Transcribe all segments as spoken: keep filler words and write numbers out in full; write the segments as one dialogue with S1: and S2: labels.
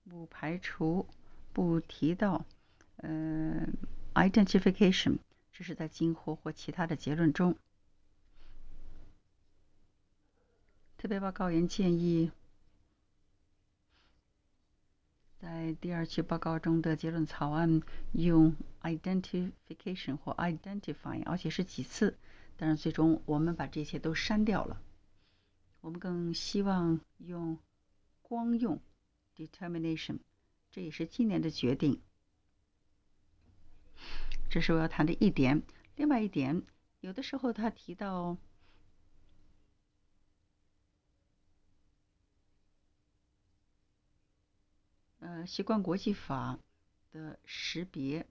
S1: 不排除不提到呃 identification， 这是在今后或其他的结论中。特别报告人建议在第二期报告中的结论草案用 identification 或 identifying， 而且是几次，但是最终我们把这些都删掉了。我们更希望用光用 determination， 这也是今年的决定。这是我要谈的一点。另外一点，有的时候他提到呃习惯国际法的识别。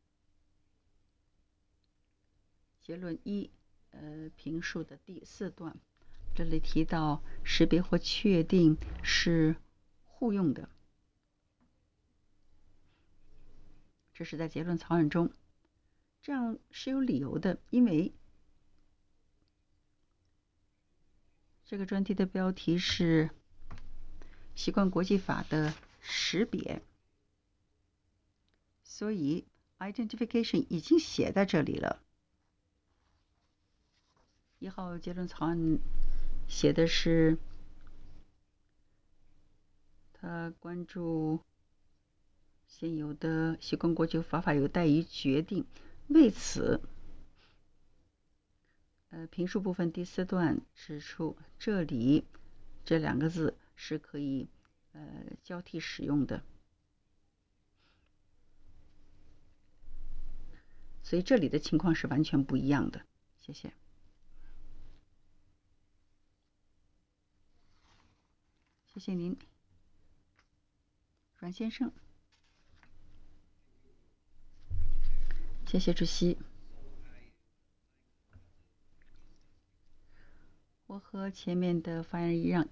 S1: 结论一，呃，评述的第四段，这里提到识别或确定是互用的，这是在结论草案中，这样是有理由的，因为这个专题的标题是习惯国际法的识别，所以 identification 已经写在这里了。一号结论草案写的是他关注现有的习惯国际法法有待于决定，为此呃，评述部分第四段指出，这里这两个字是可以呃交替使用的，所以这里的情况是完全不一样的。谢谢。谢谢您，阮先生。谢谢主席。我和前面的发言人一样，